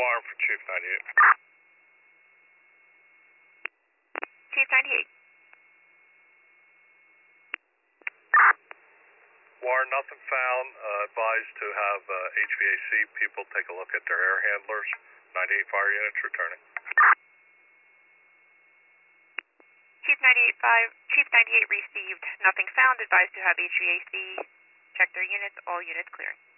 Warren for Chief 98. Chief 98. Warren, nothing found. Advised to have HVAC people take a look at their air handlers. 98 fire units returning. Chief 98 received. Nothing found. Advised to have HVAC check their units. All units clearing.